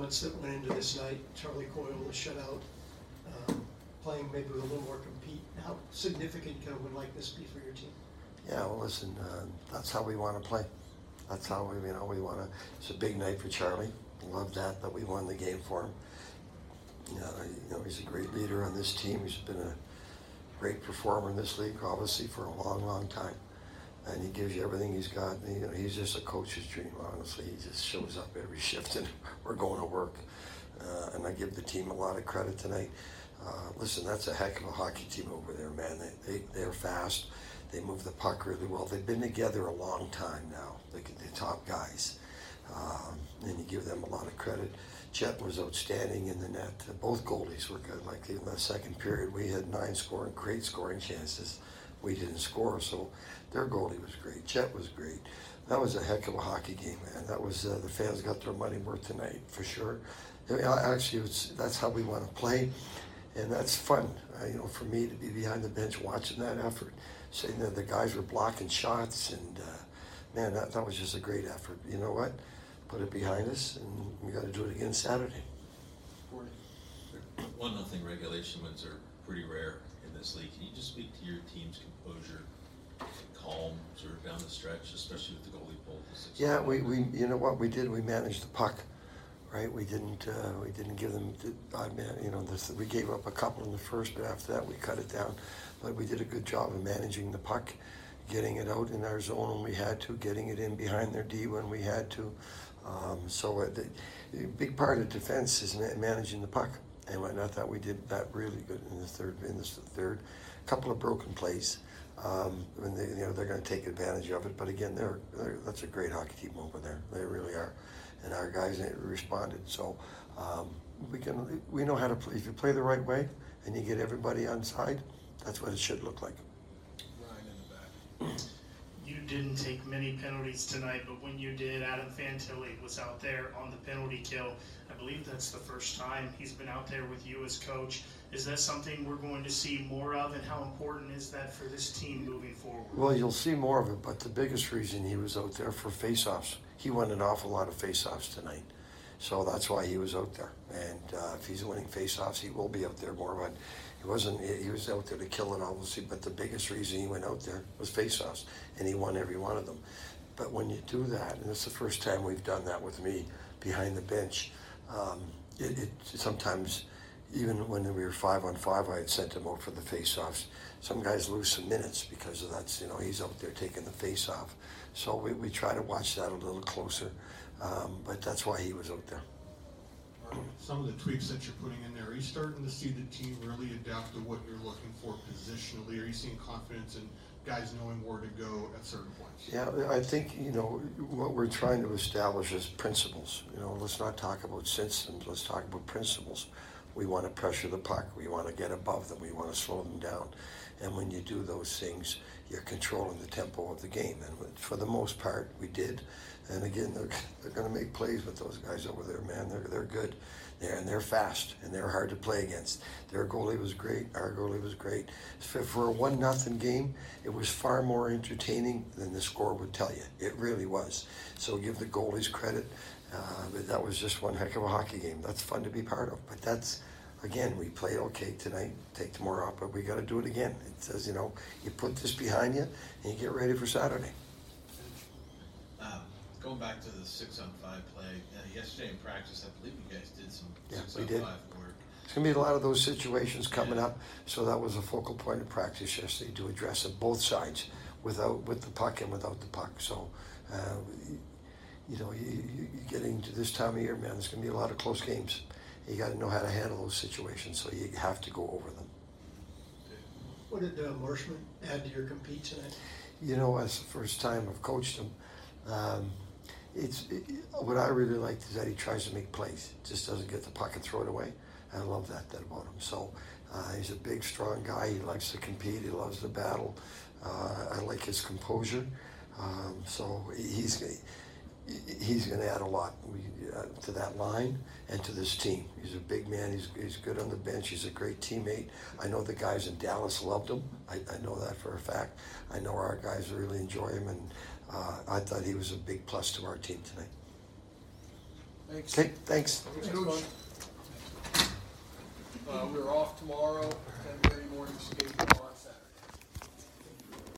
elements that went into this night. Charlie Coyle was shut out, playing maybe with a little more compete. How significant can a win like this be for your team? Yeah, well, listen, that's how we want to play. That's how we want to. It's a big night for Charlie. Love that we won the game for him. He's a great leader on this team. He's been a great performer in this league, obviously, for a long, long time. And he gives you everything he's got. He's just a coach's dream, honestly. He just shows up every shift and we're going to work. And I give the team a lot of credit tonight. Listen, that's a heck of a hockey team over there, man. They're fast. They move the puck really well. They've been together a long time now, the top guys. And you give them a lot of credit. Chet was outstanding in the net. Both goalies were good. Like in the second period, we had 9 great scoring chances. We didn't score, so their goalie was great. Chet was great. That was a heck of a hockey game, man. That was the fans got their money worth tonight for sure. Actually, that's how we want to play, and that's fun. For me to be behind the bench watching that effort, saying that the guys were blocking shots, and man, that was just a great effort. You know what? Put it behind us, and we got to do it again Saturday. 1-0 regulation wins are pretty rare in this league. Can you just speak to your team's composure, calm, sort of down the stretch, especially with the goalie pull? Yeah, we you know what we did? We managed the puck, right? We didn't give them. We gave up a couple in the first, but after that we cut it down. But we did a good job of managing the puck, getting it out in our zone when we had to, getting it in behind their D when we had to. The big part of defense is managing the puck, and I thought we did that really good in the third. Couple of broken plays. When they're going to take advantage of it, but again, that's a great hockey team over there. They really are, and our guys responded. So we know how to play. If you play the right way and you get everybody on side, that's what it should look like. Ryan in the back. You didn't take many penalties tonight, but when you did, Adam Fantilli was out there on the penalty kill. I believe that's the first time he's been out there with you as coach. Is that something we're going to see more of, and how important is that for this team moving forward? Well, you'll see more of it, but the biggest reason he was out there for face-offs. He won an awful lot of face-offs tonight, so that's why he was out there. And if he's winning face-offs, he will be out there more. But he was out there to kill it, obviously, but the biggest reason he went out there was face-offs, and he won every one of them. But when you do that, and it's the first time we've done that with me behind the bench, it sometimes, even when we were 5-on-5, I had sent him out for the face-offs. Some guys lose some minutes because of that. He's out there taking the face-off. So we try to watch that a little closer, but that's why he was out there. Some of the tweaks that you're putting in there, are you starting to see the team really adapt to what you're looking for positionally? Are you seeing confidence in guys knowing where to go at certain points? Yeah, I think, what we're trying to establish is principles. Let's not talk about systems, let's talk about principles. We want to pressure the puck, we want to get above them, we want to slow them down. And when you do those things, you're controlling the tempo of the game. And for the most part, we did. And again, they're going to make plays with those guys over there, man. They're good. They're fast, and they're hard to play against. Their goalie was great. Our goalie was great. For a 1-0 game, it was far more entertaining than the score would tell you. It really was. So give the goalies credit. But that was just one heck of a hockey game. That's fun to be part of. But that's, again, we played okay tonight. Take tomorrow off, but we got to do it again. It says, you put this behind you, and you get ready for Saturday. Going back to the 6-on-5 play, yesterday in practice, I believe you guys did some 6-on-5 work. There's going to be a lot of those situations coming up, so that was a focal point of practice yesterday to address it both sides, with the puck and without the puck. So, you're getting to this time of year, man, there's going to be a lot of close games. You got to know how to handle those situations, so you have to go over them. What did Marshman add to your compete tonight? As the first time I've coached him, what I really liked is that he tries to make plays. Just doesn't get the puck and throw it away. I love that about him. So he's a big, strong guy. He likes to compete. He loves the battle. I like his composure. So he's going to add a lot to that line and to this team. He's a big man. He's good on the bench. He's a great teammate. I know the guys in Dallas loved him. I know that for a fact. I know our guys really enjoy him, and I thought he was a big plus to our team tonight. Thanks. Okay, thanks. Thanks, Coach. We're off tomorrow, 10:30 morning skate on